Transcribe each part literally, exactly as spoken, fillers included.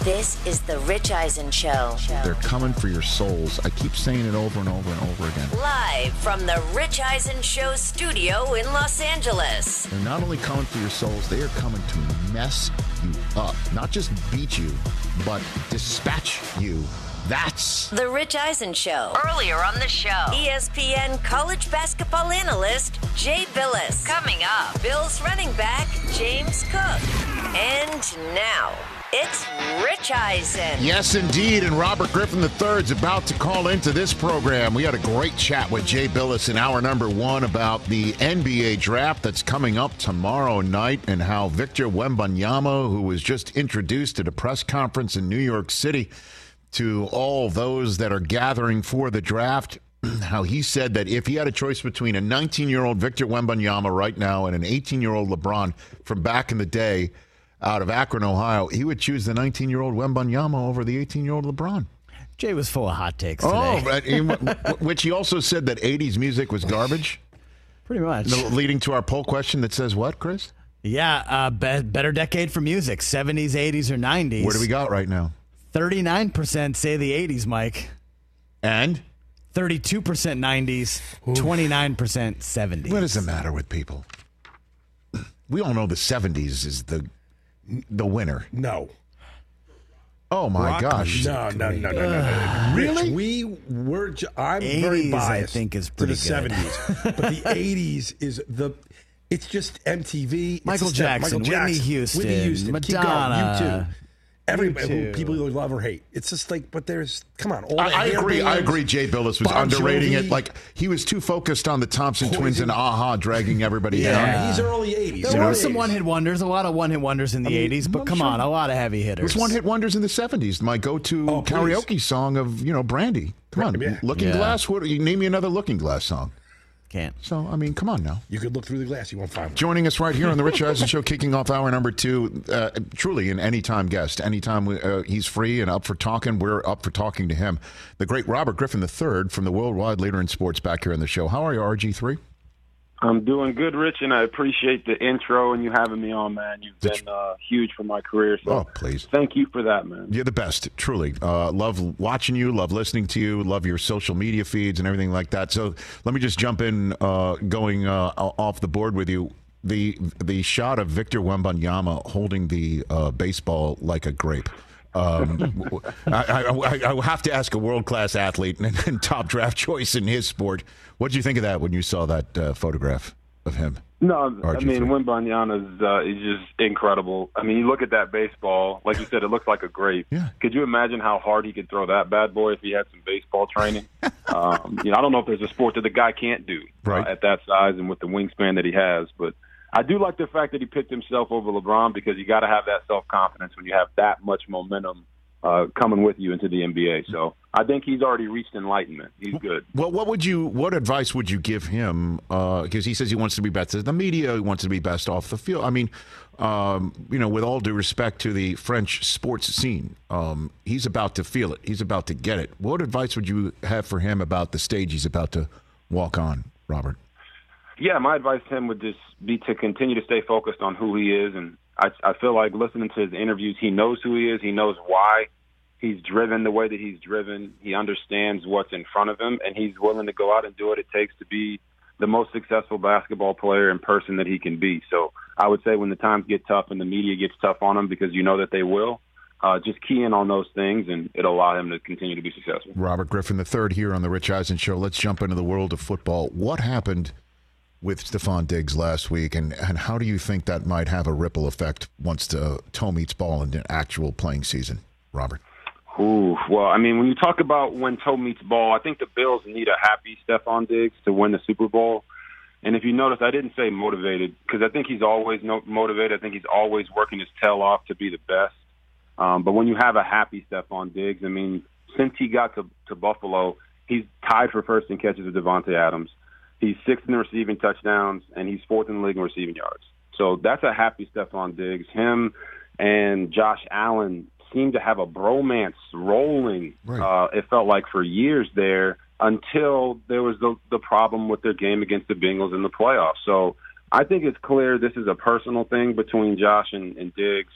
This is The Rich Eisen Show. They're coming for your souls. I keep saying it over and over and over again. Live from The Rich Eisen Show studio in Los Angeles. They're not only coming for your souls, they are coming to mess you up. Not just beat you, but dispatch you. That's The Rich Eisen Show. Earlier on the show, E S P N college basketball analyst Jay Billis. Coming up, Bills running back James Cook. And now, it's Rich Eisen. Yes, indeed. And Robert Griffin the third is about to call into this program. We had a great chat with Jay Billis in hour number one about the N B A draft that's coming up tomorrow night and how Victor Wembanyama, who was just introduced at a press conference in New York City to all those that are gathering for the draft, how he said that if he had a choice between a nineteen-year-old Victor Wembanyama right now and an eighteen-year-old LeBron from back in the day out of Akron, Ohio, he would choose the nineteen-year-old Wembanyama over the eighteen-year-old LeBron. Jay was full of hot takes today. Oh, but, which he also said that eighties music was garbage. Pretty much. Leading to our poll question that says what, Chris? Yeah, uh, be- better decade for music, seventies, eighties, or nineties. What do we got right now? thirty-nine percent say the eighties, Mike. And? thirty-two percent nineties, Oof. twenty-nine percent seventies. What does the matter with people? We all know the seventies is the the winner. No. Oh, my Rock, gosh. No, no, no, no, no, no. no. Really? Rich, we were, ju- I'm very biased I think is to pretty the good. seventies. But the eighties is the, it's just M T V. Michael it's Jackson, Michael Whitney Jackson, Houston, Whitney Houston, Madonna. Keep going, U two. Everybody, U two. who people either love or hate. It's just like, but there's, come on. All the I, I hair agree. I bands, agree. Jay Billis was Bon underrating Jovi. it. Like, he was too focused on the Thompson Poison. twins and A-ha dragging everybody Yeah, down. he's early eighties. There you were know? some one-hit wonders, a lot of one-hit wonders in the I mean, eighties, but I'm come sure. on, a lot of heavy hitters. There's one-hit wonders in the seventies. My go-to Oh, please. karaoke song of, you know, Brandy. Come on. Yeah. Looking Yeah. Glass. What, you name me another Looking Glass song. Can't. So, I mean, come on now. You could look through the glass, you won't find one. Joining us right here on the Rich Eisen Show, kicking off hour number two, uh, truly an anytime guest. Anytime we, uh, he's free and up for talking, we're up for talking to him. The great Robert Griffin the third from the worldwide leader in sports back here on the show. How are you, R G three? I'm doing good, Rich, and I appreciate the intro and you having me on, man. You've been uh, huge for my career, so oh, please. Thank you for that, man. You're the best, truly. Uh, love watching you, love listening to you, love your social media feeds and everything like that. So let me just jump in, uh, going uh, off the board with you. The the shot of Victor Wembanyama holding the uh, baseball like a grape. Um, I, I, I have to ask a world-class athlete and, and top draft choice in his sport. What did you think of that when you saw that uh, photograph of him? No, R G three? I mean, Wembanyama's uh, is just incredible. I mean, you look at that baseball, like you said, it looks like a grape. Yeah. Could you imagine how hard he could throw that bad boy if he had some baseball training? um, you know, I don't know if there's a sport that the guy can't do Right. uh, at that size and with the wingspan that he has, but I do like the fact that he picked himself over LeBron because you got to have that self-confidence when you have that much momentum uh, coming with you into the N B A. So I think he's already reached enlightenment. He's good. Well, what would you? What advice would you give him? Because he says he wants to be best in the media. He wants to be best off the field. I mean, um, you know, with all due respect to the French sports scene, um, he's about to feel it. He's about to get it. What advice would you have for him about the stage he's about to walk on, Robert? Yeah, my advice to him would just be to continue to stay focused on who he is. And I, I feel like listening to his interviews, he knows who he is. He knows why he's driven the way that he's driven. He understands what's in front of him, and he's willing to go out and do what it takes to be the most successful basketball player and person that he can be. So I would say when the times get tough and the media gets tough on him, because you know that they will, uh, just key in on those things, and it'll allow him to continue to be successful. Robert Griffin the third here on the Rich Eisen Show. Let's jump into the world of football. What happened with Stephon Diggs last week, and, and how do you think that might have a ripple effect once the toe meets ball in an actual playing season, Robert? Ooh, well, I mean, when you talk about when toe meets ball, I think the Bills need a happy Stephon Diggs to win the Super Bowl. And if you notice, I didn't say motivated because I think he's always no- motivated. I think he's always working his tail off to be the best. Um, but when you have a happy Stephon Diggs, I mean, since he got to, to Buffalo, he's tied for first in catches with Devontae Adams. He's sixth in receiving touchdowns, and he's fourth in the league in receiving yards. So that's a happy Stephon Diggs. Him and Josh Allen seemed to have a bromance rolling, Right. uh, it felt like, for years there until there was the, the problem with their game against the Bengals in the playoffs. So I think it's clear this is a personal thing between Josh and, and Diggs.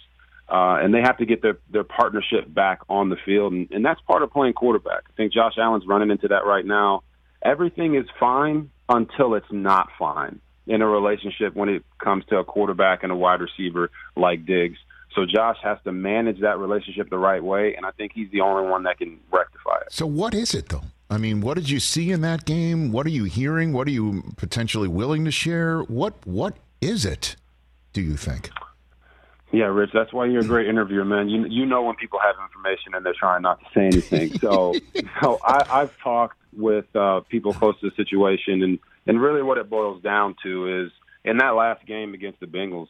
Uh, and they have to get their, their partnership back on the field, and, and that's part of playing quarterback. I think Josh Allen's running into that right now. Everything is fine until it's not fine in a relationship when it comes to a quarterback and a wide receiver like Diggs. So Josh has to manage that relationship the right way, and I think he's the only one that can rectify it. So what is it, though? I mean, what did you see in that game? What are you hearing? What are you potentially willing to share? What What is it, do you think? Yeah, Rich, that's why you're a great interviewer, man. You you know when people have information and they're trying not to say anything. So, so I, I've talked with uh, people close to the situation, and, and really what it boils down to is in that last game against the Bengals,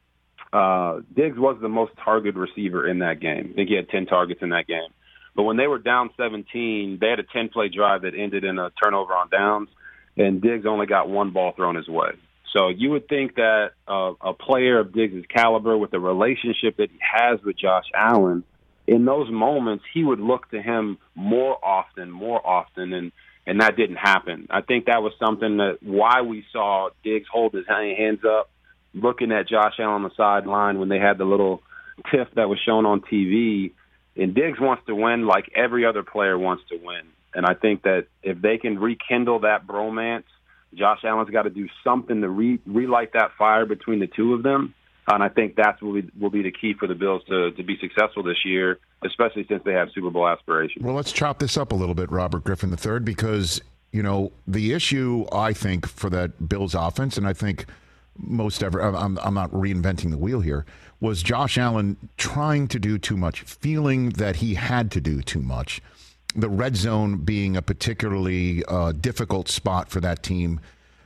uh, Diggs was the most targeted receiver in that game. I think he had ten targets in that game. But when they were down seventeen, they had a ten-play drive that ended in a turnover on downs, and Diggs only got one ball thrown his way. So you would think that uh, a player of Diggs' caliber with the relationship that he has with Josh Allen, in those moments, he would look to him more often, more often, and, and that didn't happen. I think that was something that why we saw Diggs hold his hands up, looking at Josh Allen on the sideline when they had the little tiff that was shown on T V. And Diggs wants to win like every other player wants to win. And I think that if they can rekindle that bromance, Josh Allen's got to do something to re- relight that fire between the two of them. And I think that's will be, will be the key for the Bills to, to be successful this year, especially since they have Super Bowl aspirations. Well, let's chop this up a little bit, Robert Griffin the third, because, you know, the issue, I think, for that Bills offense, and I think most ever, I'm, I'm not reinventing the wheel here, was Josh Allen trying to do too much, feeling that he had to do too much. The red zone being a particularly uh, difficult spot for that team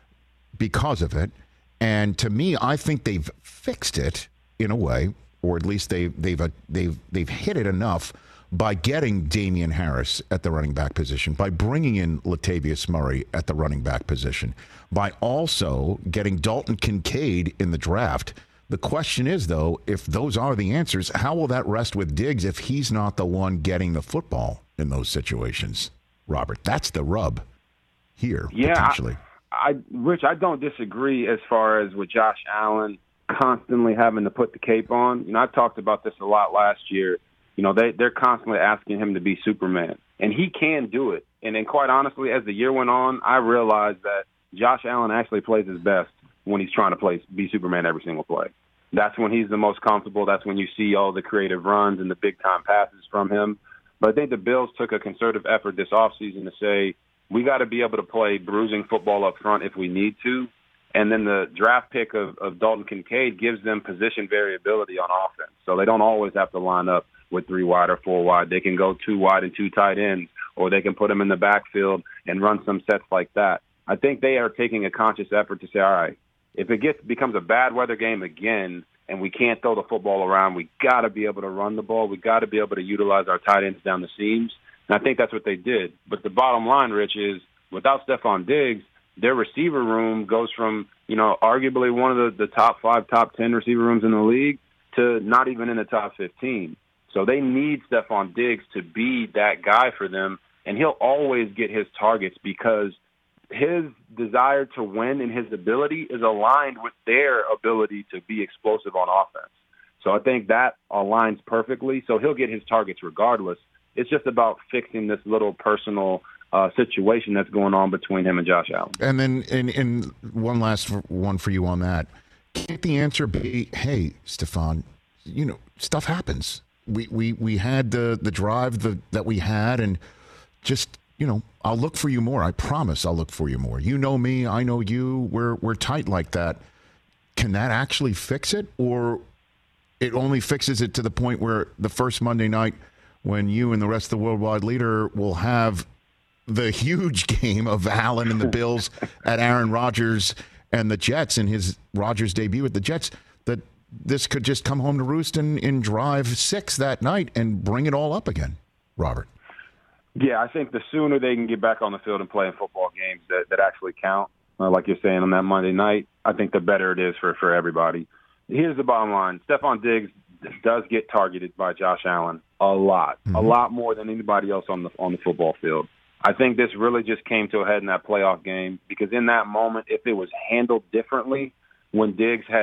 because of it. And to me, I think they've fixed it in a way, or at least they, they've uh, they've they've hit it enough by getting Damian Harris at the running back position, by bringing in Latavius Murray at the running back position, by also getting Dalton Kincaid in the draft. The question is, though, if those are the answers, how will that rest with Diggs if he's not the one getting the football in those situations? Robert, that's the rub here, yeah, potentially. I, I, Rich, I don't disagree as far as with Josh Allen constantly having to put the cape on. You know, I talked about this a lot last year. You know, they, they're constantly asking him to be Superman, and he can do it. And then, quite honestly, as the year went on, I realized that Josh Allen actually plays his best when he's trying to play be Superman every single play. That's when he's the most comfortable. That's when you see all the creative runs and the big-time passes from him. But I think the Bills took a concerted effort this offseason to say, we got to be able to play bruising football up front if we need to. And then the draft pick of, of Dalton Kincaid gives them position variability on offense. So they don't always have to line up with three wide or four wide. They can go two wide and two tight ends, or they can put them in the backfield and run some sets like that. I think they are taking a conscious effort to say, all right, if it gets becomes a bad weather game again and we can't throw the football around, we got to be able to run the ball. We got to be able to utilize our tight ends down the seams. And I think that's what they did. But the bottom line, Rich, is without Stephon Diggs, their receiver room goes from, you know, arguably one of the, the top five, top ten receiver rooms in the league to not even in the top fifteen. So they need Stephon Diggs to be that guy for them, and he'll always get his targets because his desire to win and his ability is aligned with their ability to be explosive on offense. So I think that aligns perfectly. So he'll get his targets regardless. It's just about fixing this little personal uh, situation that's going on between him and Josh Allen. And then in, in one last one for you on that. Can't the answer be, hey, Stephon, you know, stuff happens. We we, we had the, the drive the, that we had, and just, you know, I'll look for you more. I promise I'll look for you more. You know me. I know you. We're we're tight like that. Can that actually fix it? Or it only fixes it to the point where the first Monday night when you and the rest of the worldwide leader will have the huge game of Allen and the Bills at Aaron Rodgers and the Jets in his Rodgers debut at the Jets, that this could just come home to roost in, in drive six that night and bring it all up again, Robert? Yeah, I think the sooner they can get back on the field and play in football games that, that actually count, uh, like you're saying, on that Monday night, I think the better it is for, for everybody. Here's the bottom line. Stephon Diggs does get targeted by Josh Allen a lot, mm-hmm. a lot more than anybody else on the on the football field. I think this really just came to a head in that playoff game because in that moment, if it was handled differently, when Diggs had his,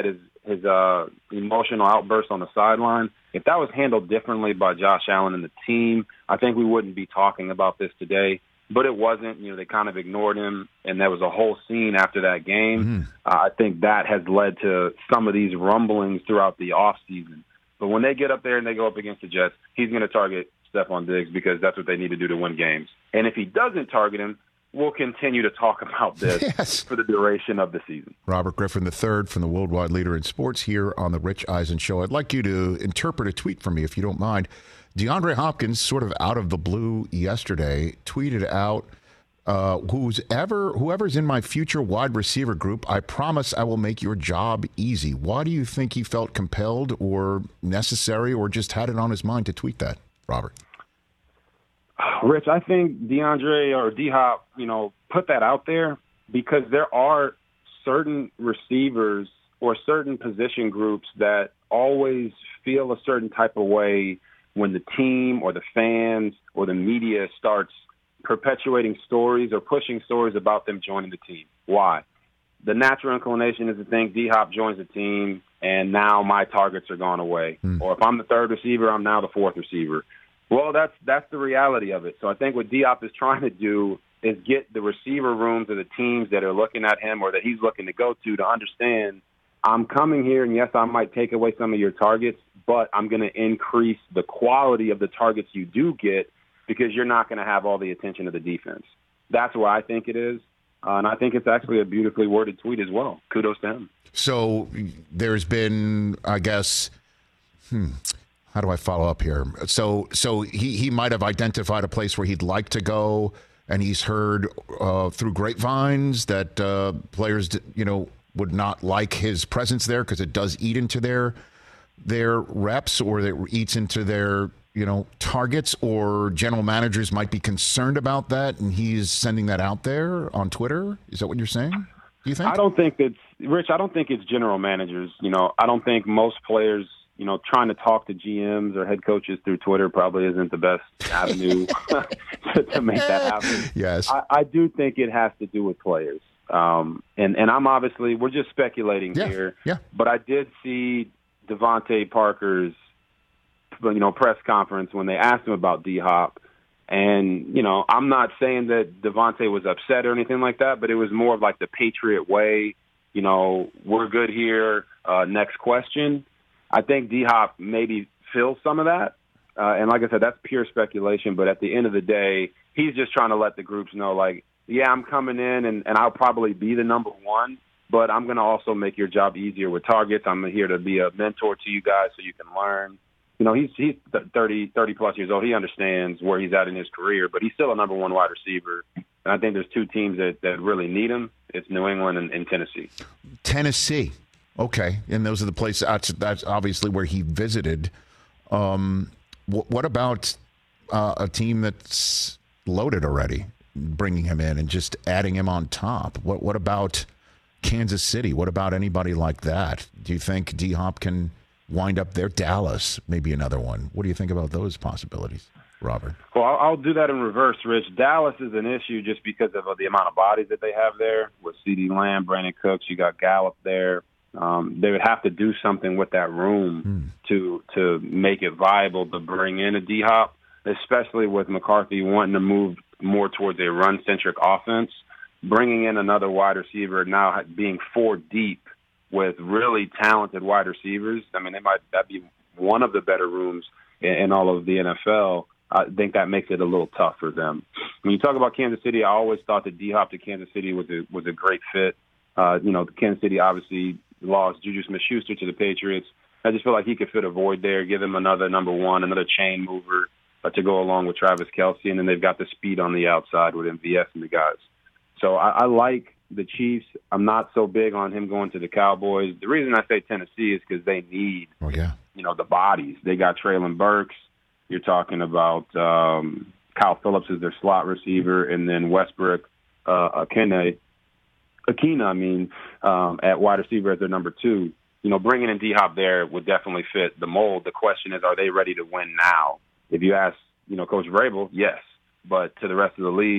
his uh, emotional outburst on the sideline. If that was handled differently by Josh Allen and the team, I think we wouldn't be talking about this today. But it wasn't. You know, they kind of ignored him, and there was a whole scene after that game. Mm-hmm. Uh, I think that has led to some of these rumblings throughout the offseason. But when they get up there and they go up against the Jets, he's going to target Stephon Diggs because that's what they need to do to win games. And if he doesn't target him, we'll continue to talk about this yes. for the duration of the season. Robert Griffin the third from the Worldwide Leader in Sports here on the Rich Eisen Show. I'd like you to interpret a tweet for me, if you don't mind. DeAndre Hopkins, sort of out of the blue yesterday, tweeted out, uh, "Who's ever, whoever's in my future wide receiver group, I promise I will make your job easy." Why do you think he felt compelled or necessary or just had it on his mind to tweet that, Robert? Rich, I think DeAndre or D-Hop, you know, put that out there because there are certain receivers or certain position groups that always feel a certain type of way when the team or the fans or the media starts perpetuating stories or pushing stories about them joining the team. Why? The natural inclination is to think D-Hop joins the team and now my targets are gone away. Mm. Or if I'm the third receiver, I'm now the fourth receiver. Well, that's that's the reality of it. So I think what D-Hop is trying to do is get the receiver rooms of the teams that are looking at him or that he's looking to go to to understand, I'm coming here, and yes, I might take away some of your targets, but I'm going to increase the quality of the targets you do get because you're not going to have all the attention of the defense. That's what I think it is. Uh, and I think it's actually a beautifully worded tweet as well. Kudos to him. So there's been, I guess, hmm, how do I follow up here? So so he, he might have identified a place where he'd like to go, and he's heard uh, through grapevines that uh, players, you know, would not like his presence there because it does eat into their their reps or it eats into their, you know, targets, or general managers might be concerned about that, and he's sending that out there on Twitter. Is that what you're saying? Do you think? I don't think it's, Rich, I don't think it's general managers. You know, I don't think most players, you know, trying to talk to G Ms or head coaches through Twitter probably isn't the best avenue to, to make that happen. Yes. I, I do think it has to do with players. Um, and, and I'm obviously, we're just speculating yeah. here. Yeah. But I did see Devontae Parker's, you know, press conference when they asked him about D-Hop. And, you know, I'm not saying that Devontae was upset or anything like that, but it was more of like the Patriot way. You know, we're good here. Uh, next question. I think D-Hop maybe feels some of that. Uh, and like I said, that's pure speculation. But at the end of the day, he's just trying to let the groups know, like, yeah, I'm coming in and, and I'll probably be the number one, but I'm going to also make your job easier with targets. I'm here to be a mentor to you guys so you can learn. You know, he's he's thirty, thirty plus years old. He understands where he's at in his career, but he's still a number one wide receiver. And I think there's two teams that, that really need him. It's New England and, and Tennessee. Tennessee. Okay. And those are the places, that's, that's obviously where he visited. Um, wh- what about uh, a team that's loaded already, bringing him in and just adding him on top? What What about Kansas City? What about anybody like that? Do you think D-Hop can wind up there? Dallas, maybe another one. What do you think about those possibilities, Robert? Well, I'll, I'll do that in reverse, Rich. Dallas is an issue just because of the amount of bodies that they have there. With CeeDee Lamb, Brandon Cooks, you got Gallup there. Um, they would have to do something with that room hmm. to to make it viable to bring in a D-Hop, especially with McCarthy wanting to move more towards a run-centric offense. Bringing in another wide receiver now being four deep with really talented wide receivers. I mean, they might that be one of the better rooms in, in all of the N F L. I think that makes it a little tough for them. When you talk about Kansas City, I always thought that D-Hop to Kansas City was a, was a great fit. Uh, you know, Kansas City obviously lost Juju Smith-Schuster to the Patriots. I just feel like he could fit a void there, give him another number one, another chain mover uh, to go along with Travis Kelce, and then they've got the speed on the outside with M V S and the guys. So I, I like the Chiefs. I'm not so big on him going to the Cowboys. The reason I say Tennessee is because they need, oh, yeah. you know, the bodies. They got Treylon Burks. You're talking about um, Kyle Phillips is their slot receiver, and then Westbrook, uh, Akina, Akina, I mean, um, at wide receiver as their number two. You know, bringing in D-Hop there would definitely fit the mold. The question is, are they ready to win now? If you ask, you know, Coach Vrabel, yes. But to the rest of the league,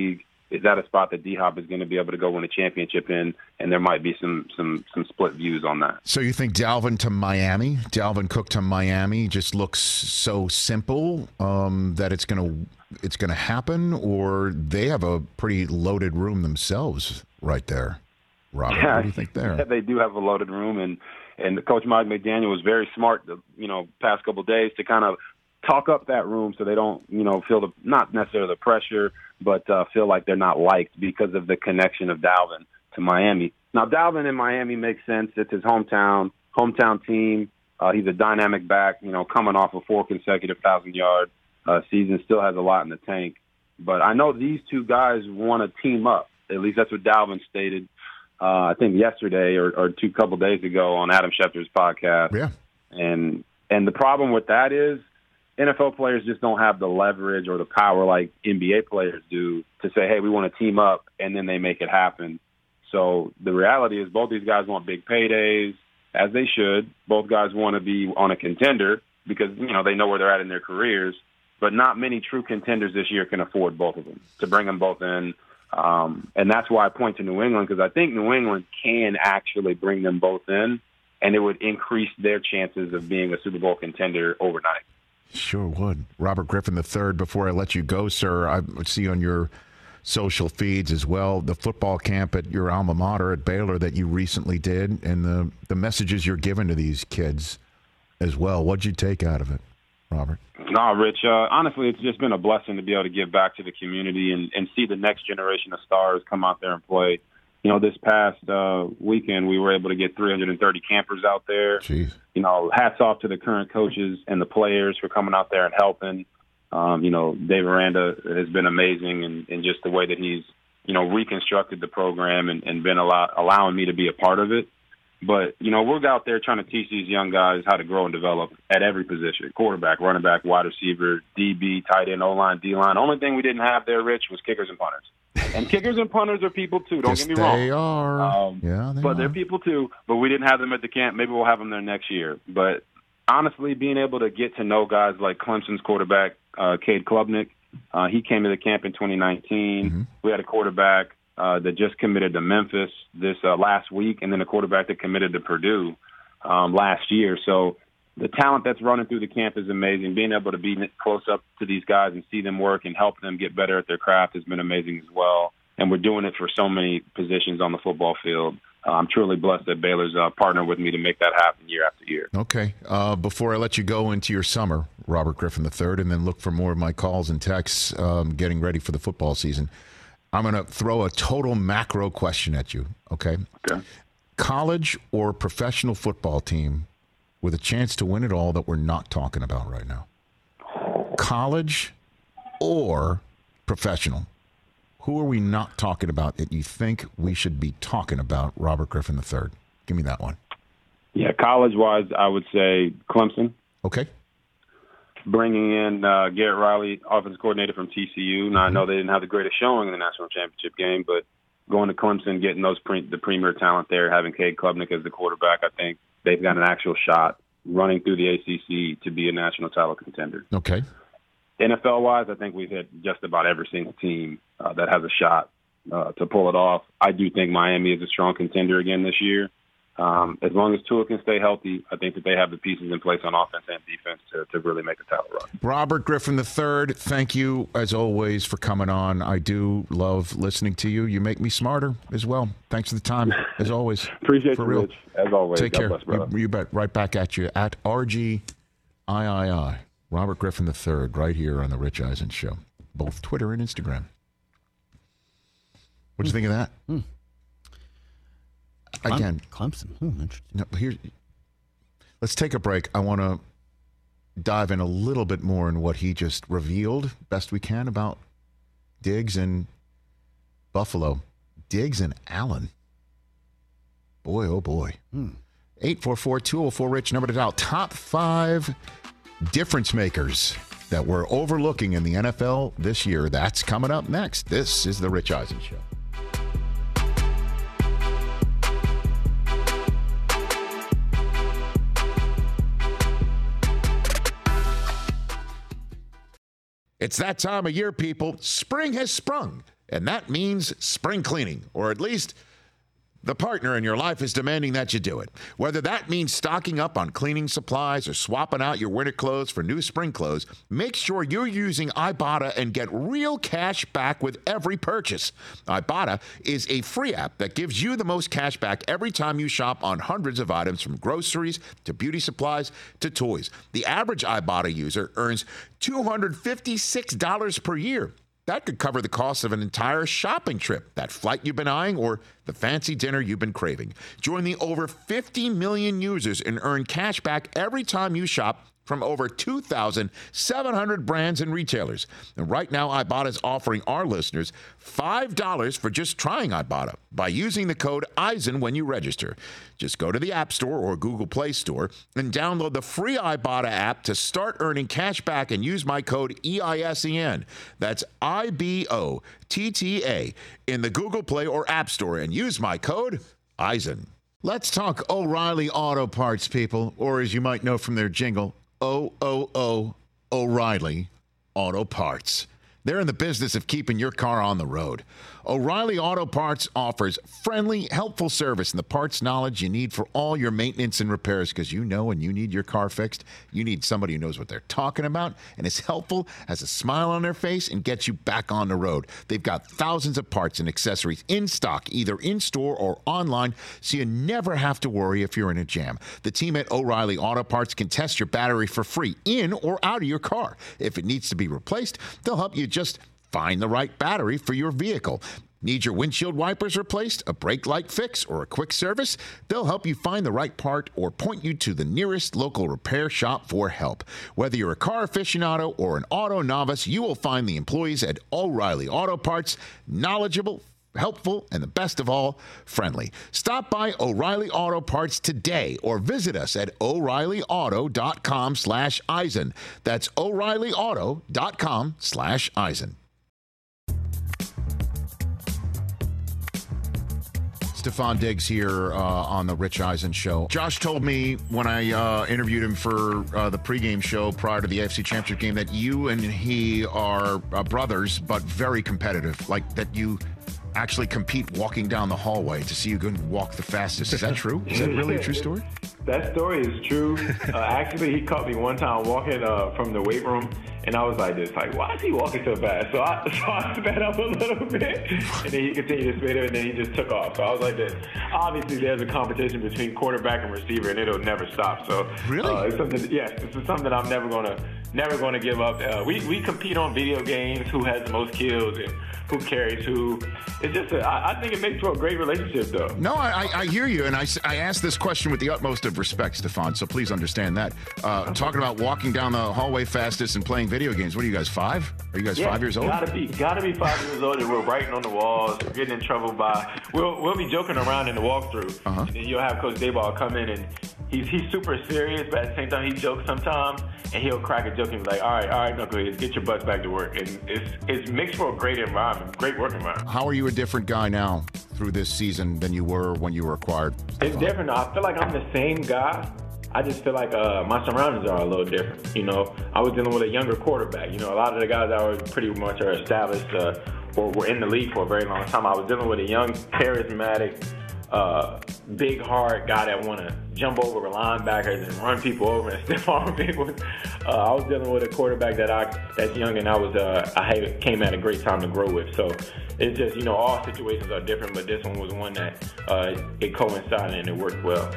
is that a spot that D-Hop is going to be able to go win a championship in? And there might be some some some split views on that. So you think Dalvin to Miami, Dalvin Cook to Miami just looks so simple um, that it's going to it's going to happen, or they have a pretty loaded room themselves right there? Robert, yeah, what do you think there? Yeah, they do have a loaded room, and and Coach Mike McDaniel was very smart, the, you know, past couple of days to kind of talk up that room so they don't, you know, feel the not necessarily the pressure, but uh, feel like they're not liked because of the connection of Dalvin to Miami. Now, Dalvin in Miami makes sense. It's his hometown, hometown team. Uh, he's a dynamic back, you know, coming off a four consecutive thousand-yard uh, season, still has a lot in the tank. But I know these two guys want to team up. At least that's what Dalvin stated, uh, I think yesterday or, or two couple days ago on Adam Schefter's podcast. Yeah. And and the problem with that is N F L players just don't have the leverage or the power like N B A players do to say, hey, we want to team up, and then they make it happen. So the reality is both these guys want big paydays, as they should. Both guys want to be on a contender because, you know, they know where they're at in their careers. But not many true contenders this year can afford both of them, to bring them both in. Um, and that's why I point to New England, because I think New England can actually bring them both in, and it would increase their chances of being a Super Bowl contender overnight. Sure would. Robert Griffin the third, before I let you go, sir, I see on your social feeds as well the football camp at your alma mater at Baylor that you recently did, and the, the messages you're giving to these kids as well. What'd you take out of it, Robert? No, Rich, uh, honestly, it's just been a blessing to be able to give back to the community and, and see the next generation of stars come out there and play. You know, this past uh, weekend, we were able to get three hundred thirty campers out there. Jeez. You know, hats off to the current coaches and the players for coming out there and helping. Um, you know, Dave Aranda has been amazing in, in just the way that he's, you know, reconstructed the program and, and been allow, allowing me to be a part of it. But, you know, we're out there trying to teach these young guys how to grow and develop at every position, quarterback, running back, wide receiver, D B, tight end, O-line, D-line. Only thing we didn't have there, Rich, was kickers and punters. And kickers and punters are people, too. Don't yes, get me wrong. They are. Um, yeah, they but are. they're people, too. But we didn't have them at the camp. Maybe we'll have them there next year. But honestly, being able to get to know guys like Clemson's quarterback, uh, Cade Klubnik, uh, he came to the camp in twenty nineteen. Mm-hmm. We had a quarterback uh, that just committed to Memphis this uh, last week, and then a quarterback that committed to Purdue um, last year. So the talent that's running through the camp is amazing. Being able to be close up to these guys and see them work and help them get better at their craft has been amazing as well. And we're doing it for so many positions on the football field. Uh, I'm truly blessed that Baylor's uh, partnered with me to make that happen year after year. Okay. Uh, before I let you go into your summer, Robert Griffin the third, and then look for more of my calls and texts um, getting ready for the football season, I'm going to throw a total macro question at you, okay? Okay. College or professional football team with a chance to win it all that we're not talking about right now? College or professional? Who are we not talking about that you think we should be talking about, Robert Griffin the third? Give me that one. Yeah, college-wise, I would say Clemson. Okay. Bringing in uh, Garrett Riley, offensive coordinator from T C U. Now, mm-hmm. I know they didn't have the greatest showing in the national championship game, but going to Clemson, getting those pre- the premier talent there, having Cade Klubnik as the quarterback, I think they've got an actual shot running through the A C C to be a national title contender. Okay. N F L-wise, I think we've hit just about every single team uh, that has a shot uh, to pull it off. I do think Miami is a strong contender again this year. Um, as long as Tua can stay healthy, I think that they have the pieces in place on offense and defense to, to really make a title run. Robert Griffin the third, thank you, as always, for coming on. I do love listening to you. You make me smarter as well. Thanks for the time, as always. Appreciate for you, real. Rich. As always. Take God care. Bless, brother. You, you bet. Right back at you at R G I I I. Robert Griffin the third, right here on The Rich Eisen Show. Both Twitter and Instagram. What'd you think of that? Hmm. Again, Clemson. Hmm, interesting. No, here, let's take a break. I want to dive in a little bit more in what he just revealed, best we can, about Diggs and Buffalo. Diggs and Allen. Boy, oh boy. Hmm. eight four four, two oh four, RICH, number to dial. Top five difference makers that we're overlooking in the N F L this year. That's coming up next. This is The Rich Eisen Show. It's that time of year, people. Spring has sprung. And that means spring cleaning, or at least the partner in your life is demanding that you do it. Whether that means stocking up on cleaning supplies or swapping out your winter clothes for new spring clothes, make sure you're using Ibotta and get real cash back with every purchase. Ibotta is a free app that gives you the most cash back every time you shop on hundreds of items, from groceries to beauty supplies to toys. The average Ibotta user earns two hundred fifty-six dollars per year. That could cover the cost of an entire shopping trip, that flight you've been eyeing, or the fancy dinner you've been craving. Join the over fifty million users and earn cash back every time you shop from over two thousand seven hundred brands and retailers. And right now, Ibotta is offering our listeners five dollars for just trying Ibotta by using the code Eisen when you register. Just go to the App Store or Google Play Store and download the free Ibotta app to start earning cash back and use my code E I S E N. That's I B O T T A in the Google Play or App Store and use my code Eisen. Let's talk O'Reilly Auto Parts, people, or as you might know from their jingle, O O O O'Reilly Auto Parts. They're in the business of keeping your car on the road. O'Reilly Auto Parts offers friendly, helpful service and the parts knowledge you need for all your maintenance and repairs, because you know when you need your car fixed, you need somebody who knows what they're talking about and is helpful, has a smile on their face, and gets you back on the road. They've got thousands of parts and accessories in stock, either in-store or online, so you never have to worry if you're in a jam. The team at O'Reilly Auto Parts can test your battery for free in or out of your car. If it needs to be replaced, they'll help you just find the right battery for your vehicle. Need your windshield wipers replaced, a brake light fix, or a quick service? They'll help you find the right part or point you to the nearest local repair shop for help. Whether you're a car aficionado or an auto novice, you will find the employees at O'Reilly Auto Parts knowledgeable, helpful, and the best of all, friendly. Stop by O'Reilly Auto Parts today or visit us at O'Reilly Auto dot com slash Eisen. That's O'Reilly Auto dot com slash Eisen. Stefon Diggs here uh, on the Rich Eisen Show. Josh told me when I uh, interviewed him for uh, the pregame show prior to the A F C Championship game that you and he are uh, brothers, but very competitive. Like that you actually compete walking down the hallway to see who can walk the fastest. Is that true? Is that really a true story? That story is true. Uh, actually, he caught me one time walking uh, from the weight room, and I was like this, like, why is he walking so fast? So I, so I sped up a little bit, and then he continued to speed up, and then he just took off. So I was like this. Obviously, there's a competition between quarterback and receiver, and it'll never stop. So really, uh, it's something. Yes, this is something I'm never gonna, never gonna give up. Uh, we we compete on video games, who has the most kills and who carries who. It's just, a, I, I think it makes for a great relationship, though. No, I, I hear you, and I, I asked this question with the utmost of respect, Stefon, so please understand that. Uh, talking about walking down the hallway fastest and playing video games. What are you guys, five? Are you guys yeah, five years old? Gotta be, gotta be five years old, and we're writing on the walls, we're getting in trouble by, we'll, we'll be joking around in the walkthrough, uh-huh. and then you'll have Coach Dayball come in, and he's he's super serious, but at the same time, he jokes sometimes, and he'll crack a joke and be like, all right, all right, Knuckleheads, get your butts back to work. And it's, it's mixed for a great environment, great work environment. How are you a different guy now through this season than you were when you were acquired? It's different. I feel like I'm the same guy. I just feel like uh, my surroundings are a little different. You know, I was dealing with a younger quarterback. You know, a lot of the guys that were pretty much are established uh, or were in the league for a very long time. I was dealing with a young, charismatic, uh, big, hard guy that want to jump over linebackers and run people over and stiff arm people. Uh, I was dealing with a quarterback that I that's young, and I was uh, I had, came at a great time to grow with. So it's just, you know, all situations are different, but this one was one that uh, it coincided and it worked well.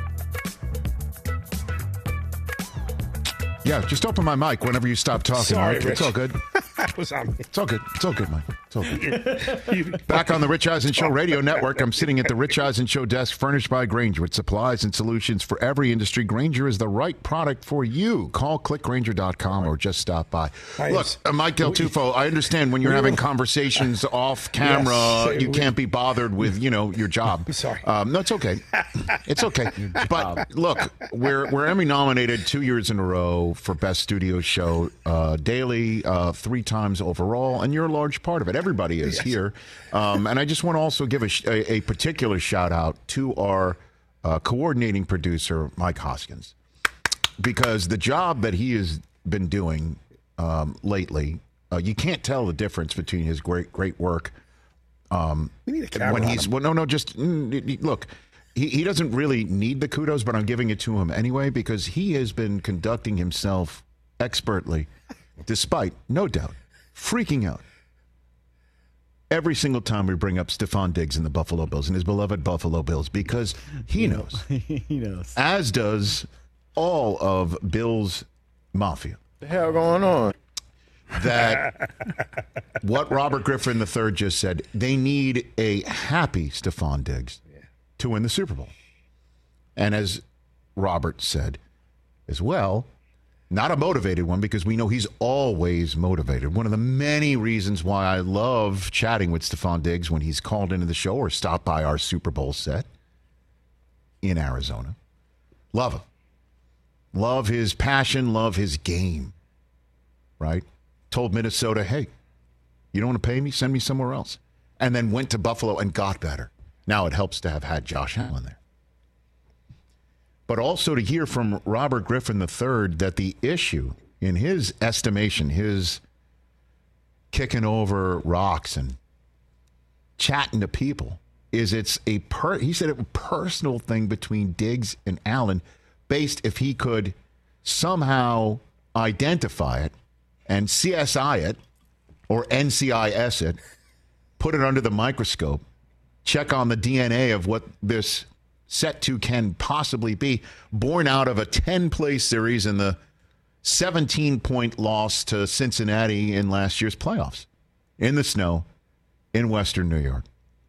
Yeah, just open my mic whenever you stop talking. Sorry, Mike. Rich. It's all good. That was on me. It's all good. It's all good, Mike. It's all good. Back on the Rich Eisen Show Radio Network, I'm sitting at the Rich Eisen Show desk, furnished by Grainger, with supplies and solutions for every industry. Grainger is the right product for you. Call click grainger dot com or just stop by. Hi, Look, uh, Mike Del Tufo, I understand when you're having conversations off camera, Yes, you we- can't be bothered with, you know, your job. I'm sorry. Um, no, it's okay. It's okay. But look, we're we're Emmy nominated two years in a row for Best Studio Show, uh, daily, uh, three times overall, and you're a large part of it. Everybody is Yes. here. Um, and I just want to also give a, sh- a, a particular shout out to our uh, coordinating producer, Mike Hoskins, because the job that he has been doing um, lately Uh, you can't tell the difference between his great great work. Um, we need a camera when on he's him. well, no, no, just mm, look. He he doesn't really need the kudos, but I'm giving it to him anyway because he has been conducting himself expertly, despite no doubt freaking out every single time we bring up Stephon Diggs and the Buffalo Bills and his beloved Buffalo Bills because he knows, he knows, as does all of Bills Mafia. The hell going on? That what Robert Griffin the third just said, they need a happy Stephon Diggs yeah. to win the Super Bowl. And as Robert said as well, not a motivated one because we know he's always motivated. One of the many reasons why I love chatting with Stephon Diggs when he's called into the show or stopped by our Super Bowl set in Arizona. Love him. Love his passion, love his game. Right? Told Minnesota, hey, you don't want to pay me? Send me somewhere else. And then went to Buffalo and got better. Now it helps to have had Josh Allen there. But also to hear from Robert Griffin the third that the issue, in his estimation, his kicking over rocks and chatting to people, is it's a, per, he said, a personal thing between Diggs and Allen based if he could somehow identify it and C S I it, or N C I S it, put it under the microscope, check on the D N A of what this set to can possibly be, born out of a ten-play series and the seventeen-point loss to Cincinnati in last year's playoffs, in the snow, in Western New York.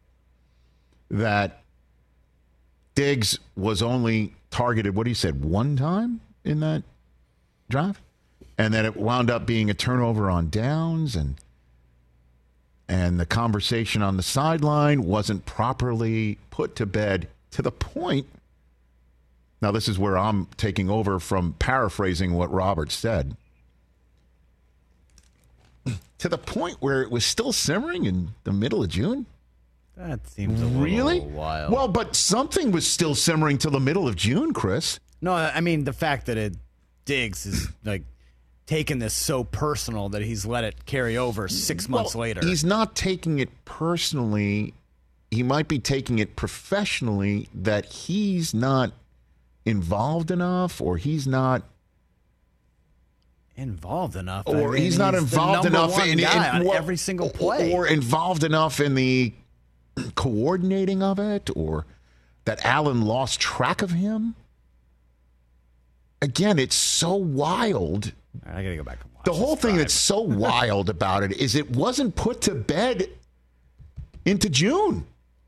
That Diggs was only targeted, what he said, one time in that drive? And then it wound up being a turnover on downs, and and the conversation on the sideline wasn't properly put to bed to the point. Now, this is where I'm taking over from paraphrasing what Robert said. To the point where it was still simmering in the middle of June. That seems a little really wild. Well, but something was still simmering till the middle of June, Chris. No, I mean the fact that it Diggs is like taken this so personal that he's let it carry over six months well, later. He's not taking it personally. He might be taking it professionally that he's not involved enough, or he's not involved enough, or I mean, he's not he's involved the number enough one in, guy in on well, every single play, or involved enough in the coordinating of it, or that Allen lost track of him. Again, it's so wild. All right, I gotta go back and watch The whole this thing drive. that's so wild about it is it wasn't put to bed into June.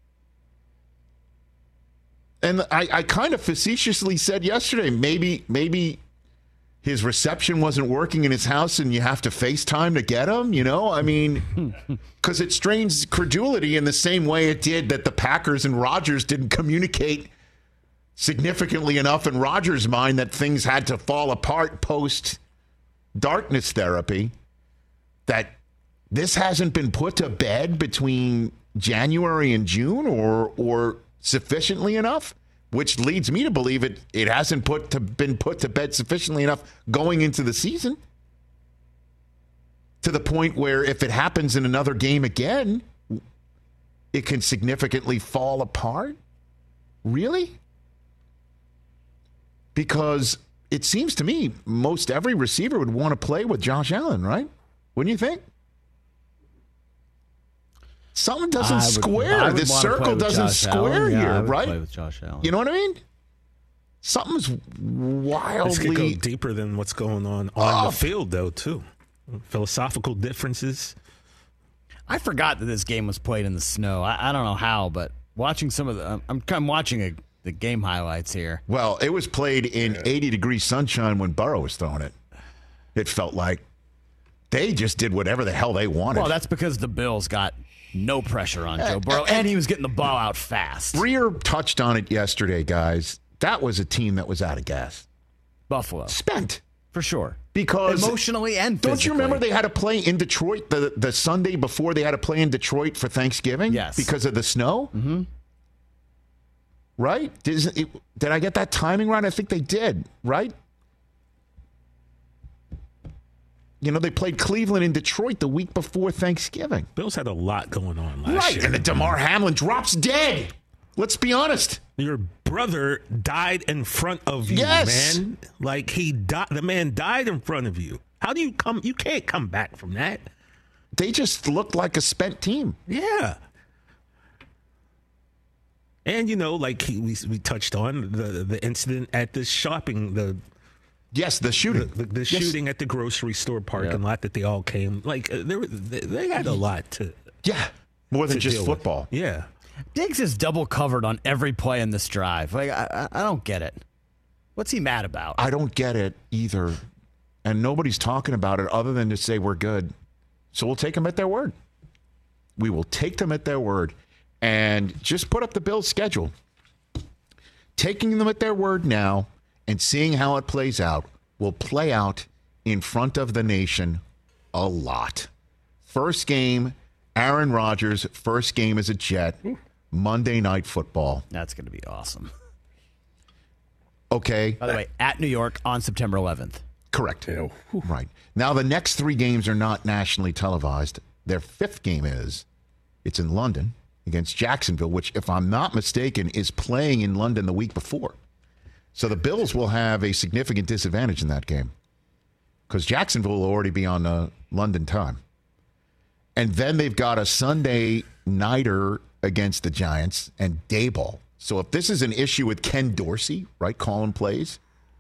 And I, I kind of facetiously said yesterday, maybe maybe his reception wasn't working in his house and you have to FaceTime to get him, you know? I mean, because it strains credulity in the same way it did that the Packers and Rodgers didn't communicate significantly enough in Rodgers' mind that things had to fall apart post darkness therapy, that this hasn't been put to bed between January and June or or sufficiently enough, which leads me to believe it it hasn't put to been put to bed sufficiently enough going into the season, to the point where if it happens in another game again, it can significantly fall apart. Really? Because it seems to me most every receiver would want to play with Josh Allen, right? Wouldn't you think? Something doesn't I would- square. I would This wanna play circle with doesn't Josh square Allen. Yeah, here, I would right? play with Josh Allen. You know what I mean? Something's This wildly. could go deeper than what's going on on Oh. the field, though, too. Philosophical differences. I forgot that this game was played in the snow. I, I don't know how, but watching some of the, I'm, I'm watching a, the game highlights here. Well, it was played in eighty degree sunshine when Burrow was throwing it. It felt like they just did whatever the hell they wanted. Well, that's because the Bills got no pressure on Joe Uh, Burrow, and- and he was getting the ball out fast. Breer touched on it yesterday, guys. That was a team that was out of gas. Buffalo, Spent. for sure. Because Emotionally and physically. don't you remember they had to play in Detroit the, the Sunday before they had to play in Detroit for Thanksgiving? Yes. Because of the snow? Mm-hmm. Right? Did, it, did I get that timing right? I think they did, right? You know, they played Cleveland and Detroit the week before Thanksgiving. Bills had a lot going on last Right, year. and then DeMar Hamlin drops dead. Let's be honest. Your brother died in front of you, Yes. man. Like he died. The man died in front of you. How do you come? You can't come back from that. They just looked like a spent team. Yeah. And you know, like he, we we touched on the the incident at the shopping the. Yes, the shooting. The, the, the yes. shooting at the grocery store parking Yeah. lot that they all came. Like, uh, they, were, they, they had a lot to. Yeah, more than to just deal with. football. Yeah. Diggs is double covered on every play in this drive. Like I, I I don't get it. What's he mad about? I don't get it either. And nobody's talking about it other than to say we're good. So we'll take them at their word. We will take them at their word. And just put up the Bills' schedule. Taking them at their word now and seeing how it plays out will play out in front of the nation a lot. First game, Aaron Rodgers, first game as a Jet, Monday Night Football. That's going to be awesome. Okay. By the way, at New York on September eleventh. Correct. Right. Now, the next three games are not nationally televised. Their fifth game is, it's in London against Jacksonville, which, if I'm not mistaken, is playing in London the week before. So the Bills will have a significant disadvantage in that game because Jacksonville will already be on uh, London time. And then they've got a Sunday nighter against the Giants and Daboll. So if this is an issue with Ken Dorsey, right, calling plays,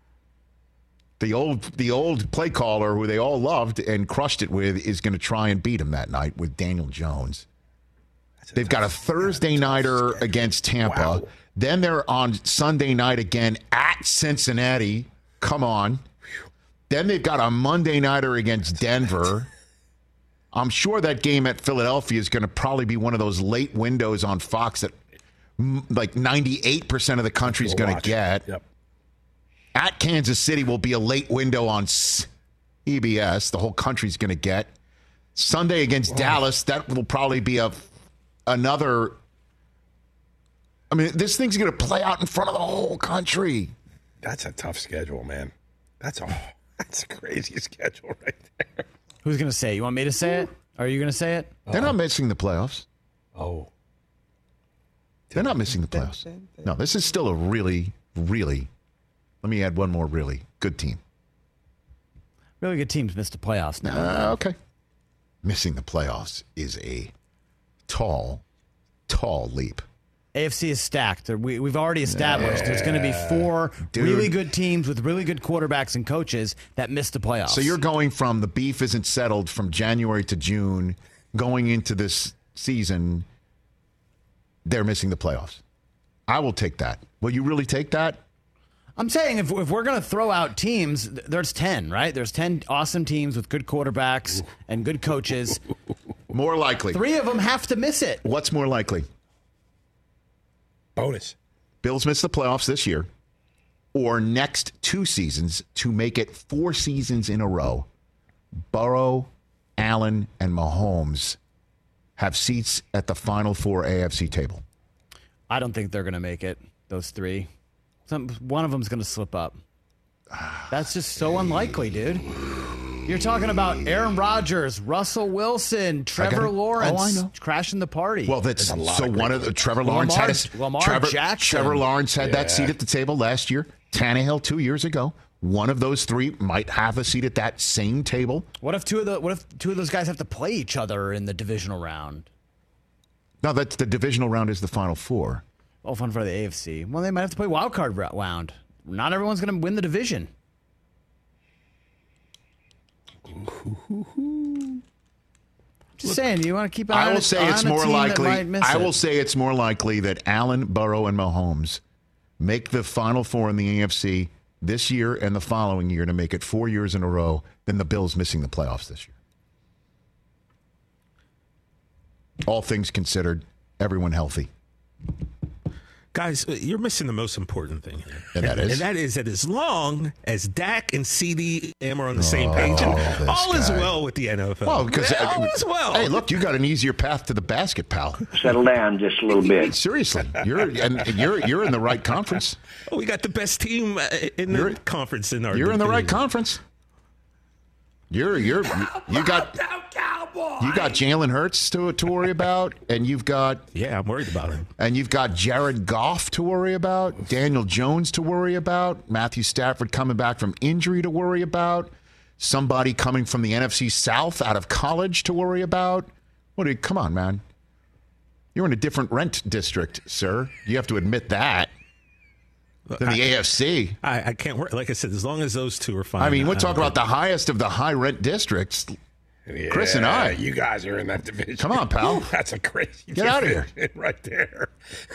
the old the old play caller who they all loved and crushed it with is going to try and beat him that night with Daniel Jones. They've got a Thursday nighter against Tampa. Wow. Then they're on Sunday night again at Cincinnati. Come on. Then they've got a Monday nighter against Denver. I'm sure that game at Philadelphia is going to probably be one of those late windows on Fox that mm, like ninety-eight percent of the country is going to get. Yep. At Kansas City will be a late window on C B S. The whole country's going to get. Sunday against Wow. Dallas, that will probably be a another. I mean, this thing's going to play out in front of the whole country. That's a tough schedule, man. That's a that's a crazy schedule right there. Who's going to say it? You want me to say it? Are you going to say it? They're not missing the playoffs. Oh. They're not missing the playoffs. No, this is still a really, really, let me add one more really good team. Really good teams missed the playoffs now. Uh, okay. Missing the playoffs is a tall, tall leap. A F C is stacked. We, we've already established there's going to be four Dude. really good teams with really good quarterbacks and coaches that missed the playoffs. So you're going from the beef isn't settled from January to June, going into this season, they're missing the playoffs. I will take that. Will you really take that? I'm saying if, if we're going to throw out teams, th- there's ten, right? There's ten awesome teams with good quarterbacks and good coaches. More likely. Three of them have to miss it. What's more likely? Bonus. Bills miss the playoffs this year, or next two seasons to make it four seasons in a row. Burrow, Allen, and Mahomes have seats at the Final Four A F C table. I don't think they're going to make it, those three. Some, one of them's going to slip up. That's just so unlikely, dude. You're talking about Aaron Rodgers, Russell Wilson, Trevor it. Lawrence Oh, I know. crashing the party. Well, that's There's a lot so. of One great of the Trevor Lawrence Lamar- had a, Lamar Trevor, Jackson. Trevor Lawrence had that Yeah. seat at the table last year. Tannehill two years ago. One of those three might have a seat at that same table. what if two of the what if two of those guys have to play each other in the divisional round? No, that's the divisional round is the Final Four. Oh, fun for the A F C. Well, they might have to play wild card ra- round. Not everyone's going to win the division. Just saying, you want to keep an eye I on will a- say on it's a more team that likely. might miss I it. will say it's more likely that Allen, Burrow, and Mahomes make the Final Four in the A F C this year and the following year to make it four years in a row than the Bills missing the playoffs this year. All things considered, everyone healthy. Guys, you're missing the most important thing here. And that is? And that is that as long as Dak and C D M are on the same page, and this all is guy. well with the N F L. Well, because Yeah, all is well. Hey, look, you got an easier path to the basket, pal. Settle down just a little bit. Seriously, you're and you're you're in the right conference. Oh, we got the best team uh, in the You're- conference in our You're in the right division. conference. You're you're you got you got Jalen Hurts to to worry about, and you've got yeah, I'm worried about him, and you've got Jared Goff to worry about, Daniel Jones to worry about, Matthew Stafford coming back from injury to worry about, somebody coming from the N F C South out of college to worry about. What? Do you, come on, man. You're in a different rent district, sir. You have to admit that. Than the I, A F C. I, I can't work. Like I said, as long as those two are fine. I mean, we're talking about the highest of the high rent districts. Yeah, Chris and I. You guys are in that division. Come on, pal. That's a crazy Get out of here. Right there.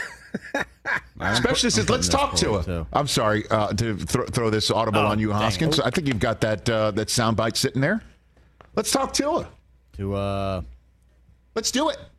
Especially since, let's talk to her. I'm sorry uh, to th- throw this audible oh, on you, Hoskins. I think you've got that uh, that soundbite sitting there. Let's talk to her. To, uh... Let's do it.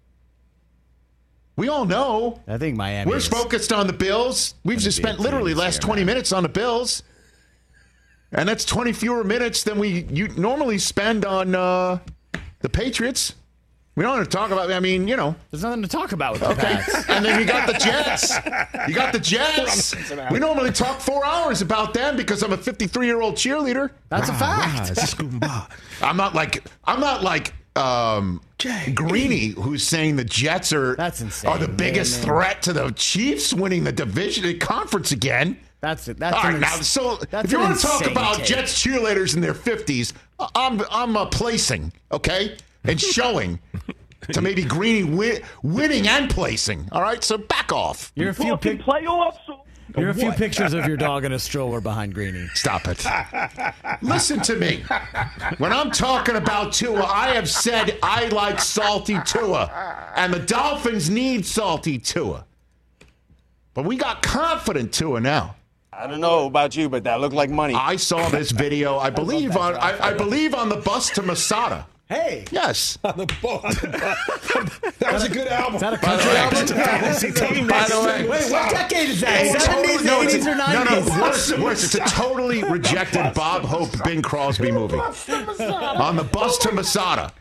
We all know. I think Miami. We're is focused on the Bills. We've just spent literally the last twenty minutes on the Bills. And that's twenty fewer minutes than we you normally spend on uh, the Patriots. We don't want to talk about, I mean, you know. There's nothing to talk about with the okay. Pats. And then you got the Jets. You got the Jets. We normally talk four hours about them because I'm a fifty-three-year-old cheerleader. That's a fact. I'm not like, I'm not like, um, Greeny, who's saying the Jets are That's insane. are the biggest man, man. threat to the Chiefs winning the division and conference again. That's it. That's all right. Ins- now, so if you want to talk about take. Jets cheerleaders in their fifties, I'm I'm uh, placing, okay, and showing to maybe Greeny win, winning and placing. All right, so back off. You're a few pic- playoffs. You're a few what? pictures of your dog in a stroller behind Greeny. Stop it. Listen to me. When I'm talking about Tua, I have said I like salty Tua, and the Dolphins need salty Tua. But we got confident Tua now. I don't know about you, but that looked like money. I saw this video, I believe on I, I believe on the bus to Masada. Hey. Yes. On the bus. That was a good album. Is that a country album? By the way. Wait, what decade is that? seventies, no, eighties, or nineties? No, no, worse, worse. It's a totally rejected Bob Hope, Bing Crosby movie. On the bus to Masada.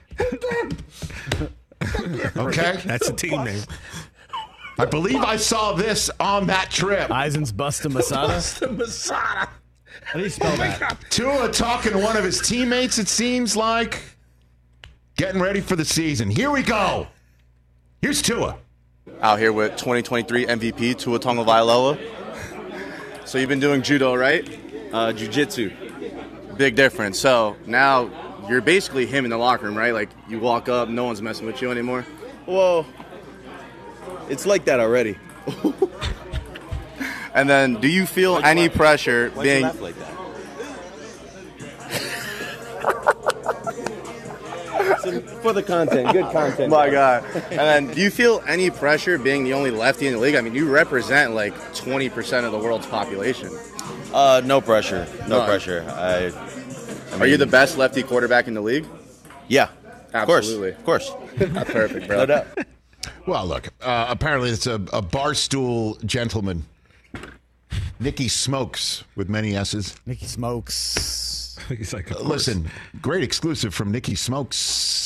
Okay? That's a team name. I believe I saw this on that trip. Eisen's bus to Masada? Bus to Masada. How do you spell oh that? Tua talking to one of his teammates, it seems like. Getting ready for the season. Here we go. Here's Tua. Out here with twenty twenty-three M V P, Tua Tagovailoa. So you've been doing judo, right? Uh, jiu-jitsu. Big difference. So now you're basically him in the locker room, right? Like you walk up, no one's messing with you anymore. Well, it's like that already. And then do you feel Why'd any you pressure Why'd being... You laugh like that? For the content, good content. My God. And then do you feel any pressure being the only lefty in the league? I mean, you represent like twenty percent of the world's population. Uh, no pressure. No, no. pressure. I, I Are mean, you the best lefty quarterback in the league? Yeah. Absolutely. Of course. Of course. Perfect, bro. No doubt. Well, look, uh, apparently it's a, a barstool gentleman. Nicky Smokes with many S's. Nicky Smokes. He's like, uh, listen, great exclusive from Nicky Smokes.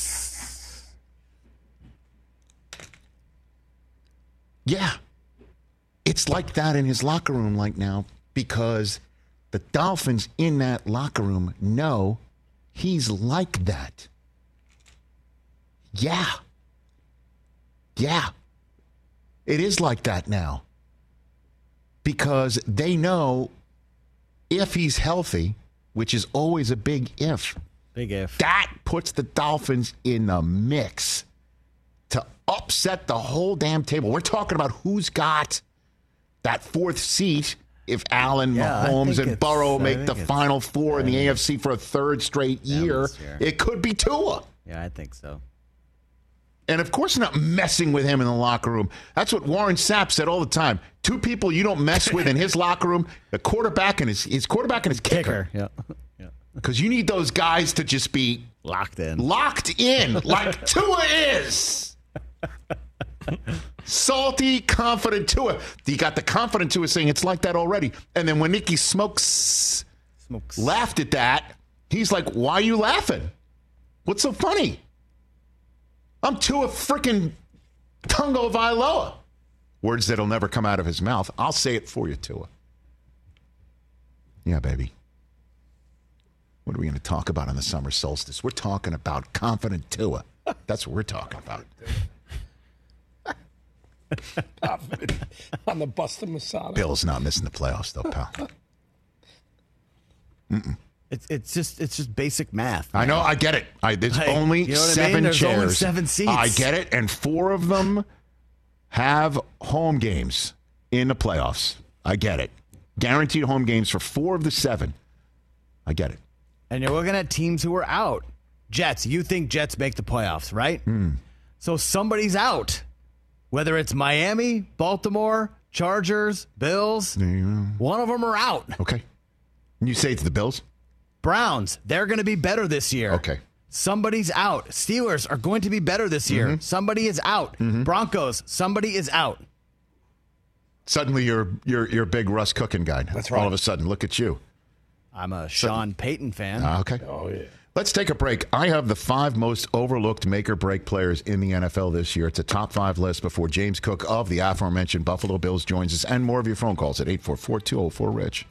Yeah, it's like that in his locker room right now because the Dolphins in that locker room know he's like that. Yeah. Yeah. It is like that now because they know if he's healthy, which is always a big if. Big if. That puts the Dolphins in the mix to upset the whole damn table. We're talking about who's got that fourth seat if Allen, yeah, Mahomes, and Burrow make the Final Four in the A F C for a third straight year. It could be Tua. Yeah, I think so. And, of course, not messing with him in the locker room. That's what Warren Sapp said all the time. Two people you don't mess with in his locker room, the quarterback and his, his quarterback and his kicker. kicker. Yeah. Because you need those guys to just be locked in. Locked in like Tua is. Salty, confident Tua. You got the confident Tua saying it's like that already. And then when Nicky Smokes, Smokes laughed at that, he's like, why are you laughing? What's so funny? I'm Tua freaking Tagovailoa. Words that'll never come out of his mouth. I'll say it for you, Tua. Yeah, baby. What are we going to talk about on the summer solstice? We're talking about confident Tua. That's what we're talking about. Confident on the bust of Masada. Bill's not missing the playoffs, though, pal. Mm-mm. It's it's just it's just basic math. I know, I get it. I, there's Hey, only you know what I seven mean? There's chairs. only seven seats. I get it, and four of them have home games in the playoffs. I get it. Guaranteed home games for four of the seven. I get it. And you're looking at teams who are out. Jets. You think Jets make the playoffs, right? Mm. So somebody's out. Whether it's Miami, Baltimore, Chargers, Bills, one of them are out. Okay. You say it's the Bills? Browns, they're going to be better this year. Okay. Somebody's out. Steelers are going to be better this year. Mm-hmm. Somebody is out. Mm-hmm. Broncos, somebody is out. Suddenly you're you're you're a big Russ Cooking guy. That's right. All of a sudden, look at you. I'm a Sean Payton fan. Ah, okay. Oh, yeah. Let's take a break. I have the five most overlooked make-or-break players in the N F L this year. It's a top five list before James Cook of the aforementioned Buffalo Bills joins us, and more of your phone calls at eight four four, two oh four, RICH.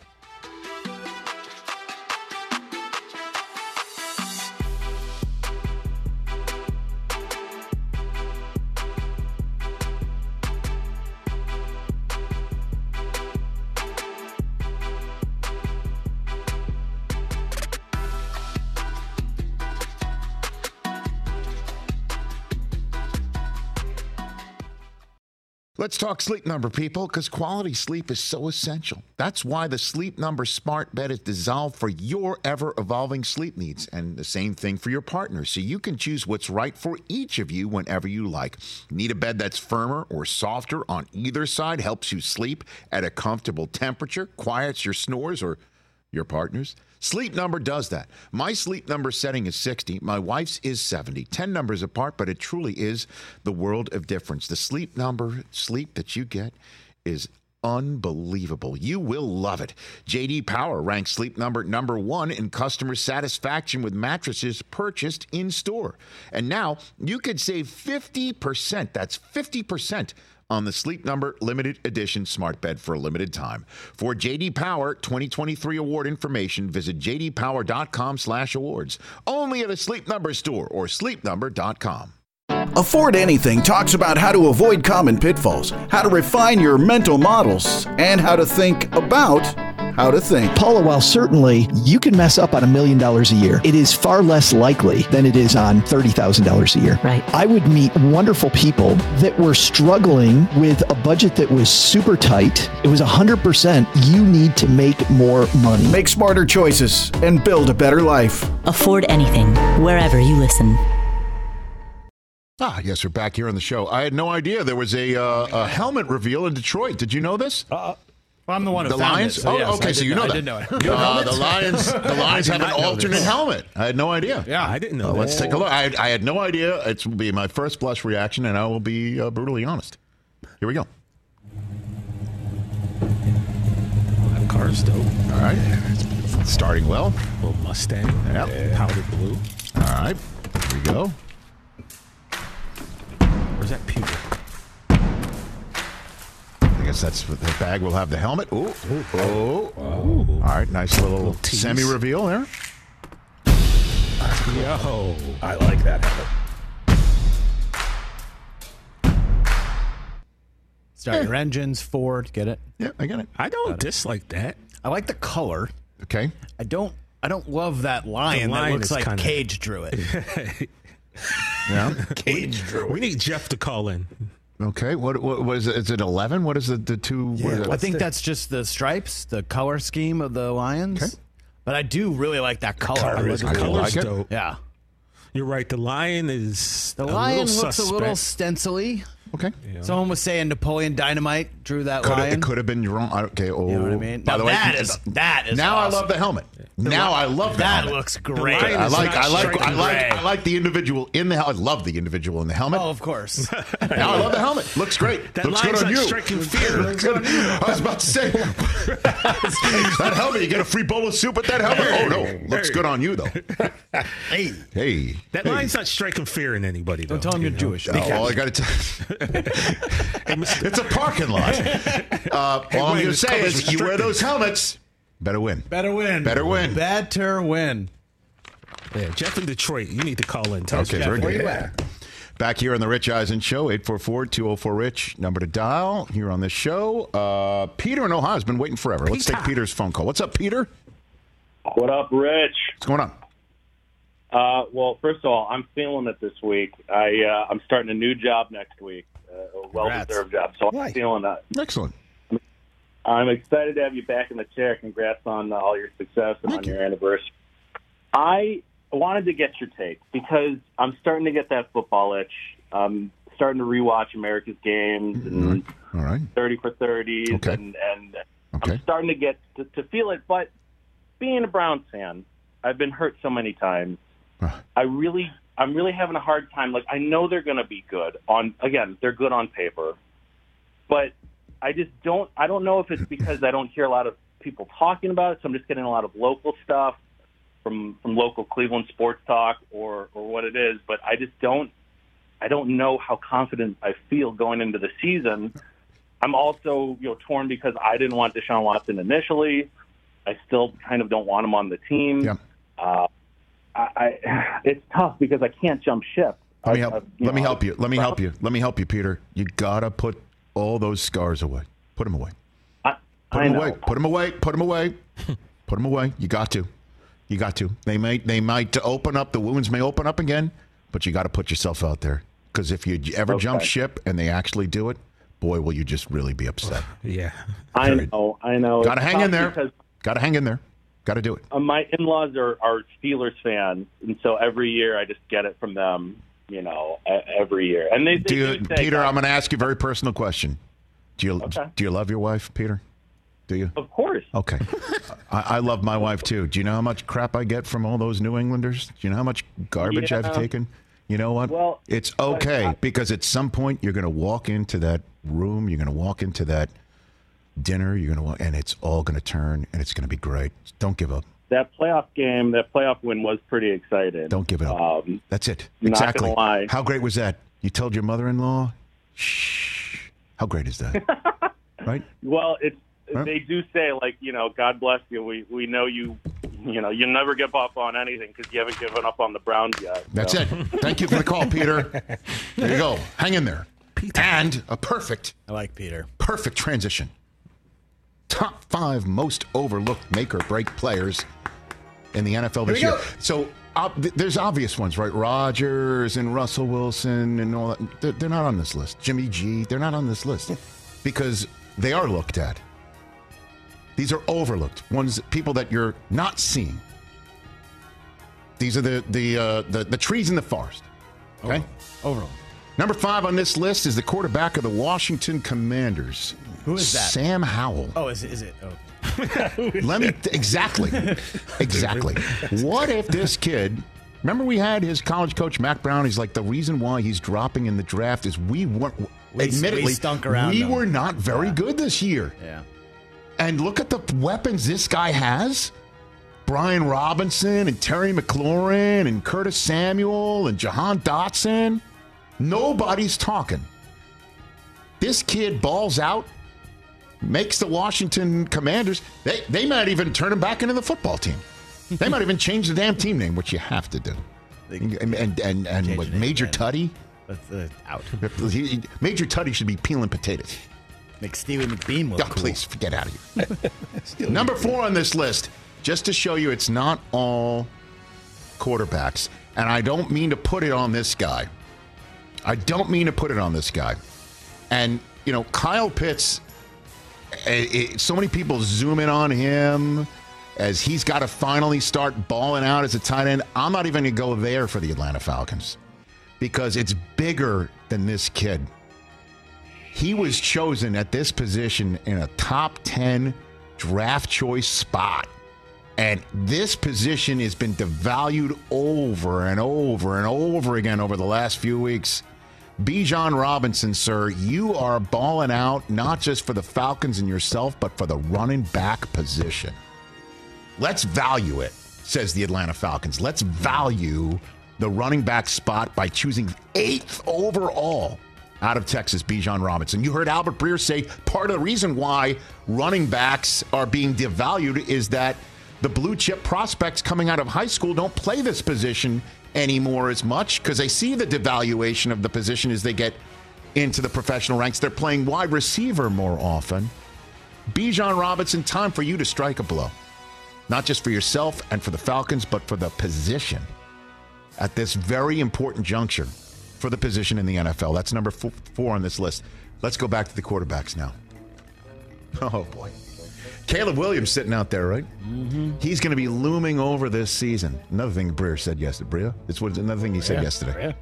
Let's talk Sleep Number, people, because quality sleep is so essential. That's why the Sleep Number smart bed is designed for your ever-evolving sleep needs, and the same thing for your partner, so you can choose what's right for each of you whenever you like. Need a bed that's firmer or softer on either side, helps you sleep at a comfortable temperature, quiets your snores or your partner's? Sleep Number does that. My Sleep Number setting is sixty. My wife's is seventy. ten numbers apart, but it truly is the world of difference. The Sleep Number sleep that you get is unbelievable. You will love it. J D Power ranks Sleep Number number one in customer satisfaction with mattresses purchased in store. And now you could save fifty percent. That's fifty percent on the Sleep Number limited edition smart bed for a limited time. For J D Power twenty twenty-three award information, visit j d power dot com slash awards. Only at a Sleep Number store or sleep number dot com. Afford Anything talks about how to avoid common pitfalls, how to refine your mental models, and how to think about how to think. Paula, while certainly you can mess up on a million dollars a year, it is far less likely than it is on thirty thousand dollars a year. Right. I would meet wonderful people that were struggling with a budget that was super tight. It was one hundred percent you need to make more money. Make smarter choices and build a better life. Afford Anything, wherever you listen. Ah, yes, we're back here on the show. I had no idea there was a, uh, a helmet reveal in Detroit. Did you know this? Uh, well, I'm the one who the found Lions? it. So oh, yes, okay, I so did you know know, that. I did know it. Uh, the Lions, the Lions have an alternate this. helmet. I had no idea. Yeah, I didn't know Uh, that. let's take a look. I, I had no idea. It will be my first blush reaction, and I will be uh, brutally honest. Here we go. That car's dope. All right. It's starting well. Little Mustang. Yep. Yeah. Powdered blue. All right. Here we go. Where's that pewter? I guess that's the bag will have the helmet. Ooh. Ooh. Oh. All right. Nice little, Little tease. semi-reveal there. Yo. I like that helmet. Start your engines, Ford, get it? Yeah, I get it. I don't dislike that. I like the color. Okay. I don't I don't love that lion, The lion that looks is like kinda- Cage drew it. Yeah. Cage drew. We need Jeff to call in. Okay. What, what, what is it? Is it eleven? What is the, the two? what is it? I think that's just the stripes, the color scheme of the lions. Okay. But I do really like that color. color I is like I the do color. like it. dope. Yeah. You're right. The lion is The a lion little looks suspect. a little stencily. Okay. Yeah. Someone was saying Napoleon Dynamite drew that Could lion. it could have been wrong. I- Okay. Oh, You know what I mean? By Now the way, that is that is now awesome. I love the helmet. Now I love the That helmet. looks great. lion I is like not I like I striking like gray. I like the individual in the helmet. I love the individual in the helmet. Oh, of course. Now I love the helmet. Looks great. That Looks good lion's on not you. striking fear. Looks good on you. I was about to say that helmet. You get a free bowl of soup with that helmet. Oh no, looks good on you though. Hey, Hey, That hey. lion's not striking fear in anybody. Though, don't tell him you're you know? Jewish. Oh, all I got to tell it's a parking lot. Uh, all I'm wait, going to this say cover's is, you wear restricted. those helmets, better win. Better win. Better win. Better win. Yeah, Jeff in Detroit, you need to call in. Tell us, Okay, Jeff, very where good. you at? Back here on the Rich Eisen Show, eight four four, two oh four, RICH, number to dial here on the show. Uh, Peter in Ohio has been waiting forever. Let's Peter. take Peter's phone call. What's up, Peter? What up, Rich? What's going on? Uh, well, first of all, I'm feeling it this week. I, uh, I'm starting a new job next week, uh, a well-deserved job, so I'm feeling that. Excellent. I'm excited to have you back in the chair. Congrats on uh, all your success and on your anniversary. I wanted to get your take because I'm starting to get that football itch. I'm starting to rewatch America's games and All right. thirty for thirties, Okay. and, and Okay. I'm starting to get to, to feel it. But being a Browns fan, I've been hurt so many times. I really, I'm really having a hard time. Like, I know they're going to be good on. Again, they're good on paper, but I just don't. I don't know if it's because I don't hear a lot of people talking about it, so I'm just getting a lot of local stuff from from local Cleveland sports talk, or or what it is. But I just don't. I don't know how confident I feel going into the season. I'm also, you know, torn because I didn't want Deshaun Watson initially. I still kind of don't want him on the team. Yeah. Uh, I, I, it's tough because I can't jump ship. Let me I- help. I- Let you me know, help you. Let me help you. Let me help you, Peter. You gotta put all those scars away. Put them away. I, Put I them know. away. Put them away. Put them away. Put them away. You got to. You got to. They might. They might open up. The wounds may open up again, but you got to put yourself out there. Because if you ever Okay. jump ship and they actually do it, boy, will you just really be upset. Yeah. I Period. know. I know. Got to It's hang in tough there. because Got to hang in there. Got to do it. uh, my in-laws are, are Steelers fans, and so every year I just get it from them. You know, e- every year. And they, they Do you, do say, Peter? I'm going to ask you a very personal question. Do you Okay. do you love your wife, Peter? Do you? Of course. Okay. I, I love my wife too. Do you know how much crap I get from all those New Englanders? Do you know how much garbage Yeah. I've taken? You know what? Well, it's okay because at some point you're going to walk into that room, you're going to walk into that dinner, you're going to walk, and it's all going to turn, and it's going to be great. Don't give up. That playoff game, that playoff win was pretty exciting. Don't give it up. Um, That's it. not Exactly. gonna lie. How great was that? You told your mother-in-law? Shh. How great is that? Right? Well, it's Huh? they do say, like, you know, God bless you. We we know you, you know, you never give up on anything because you haven't given up on the Browns yet. That's So. it. Thank you for the call, Peter. There you go. Hang in there. And a perfect, I like Peter. perfect transition. Top five most overlooked make or break players in the N F L this Here we year. go. So uh, th- there's obvious ones, right? Rodgers and Russell Wilson and all that. They're, they're not on this list. Jimmy G, they're not on this list because they are looked at. These are overlooked ones, people that you're not seeing. These are the the uh, the, the trees in the forest. Okay, overall. Number five on this list is the quarterback of the Washington Commanders. Who is that? Sam Howell. Oh, is it? Is it? Oh. Let me exactly, exactly. What if this kid? Remember, we had his college coach Mac Brown. He's like, the reason why he's dropping in the draft is we weren't. We- admittedly, we stunk around we him. were not very Yeah. good this year. Yeah. And look at the weapons this guy has. Brian Robinson and Terry McLaurin and Curtis Samuel and Jahan Dotson. Nobody's talking. This kid balls out, makes the Washington Commanders. They, they might even turn him back into the football team. They might even change the damn team name, which you have to do. And and and, and Change what, the name Major again. Tutty? That's uh, out. He- Major Tutty should be peeling potatoes. Make Stevie McBean look Oh, cool. please, get out of here. Number four on this list, just to show you it's not all quarterbacks. And I don't mean to put it on this guy. I don't mean to put it on this guy. And, you know, Kyle Pitts, eh, eh, so many people zoom in on him as he's got to finally start balling out as a tight end. I'm not even going to go there for the Atlanta Falcons because it's bigger than this kid. He was chosen at this position in a top ten draft choice spot. And this position has been devalued over and over and over again over the last few weeks. Bijan Robinson, sir, you are balling out not just for the Falcons and yourself, but for the running back position. Let's value it, says the Atlanta Falcons. Let's value the running back spot by choosing eighth overall out of Texas, Bijan Robinson. You heard Albert Breer say part of the reason why running backs are being devalued is that the blue chip prospects coming out of high school don't play this position anymore as much because they see the devaluation of the position as they get into the professional ranks. They're playing wide receiver more often. Bijan Robinson, time for you to strike a blow. Not just for yourself and for the Falcons, but for the position at this very important juncture for the position in the N F L. That's number four, four on this list. Let's go back to the quarterbacks now. Oh, boy. Caleb Williams sitting out there, right? Mm-hmm. He's going to be looming over this season. Another thing Breer said yesterday. Breer? This was another thing he said yeah. yesterday. Yeah.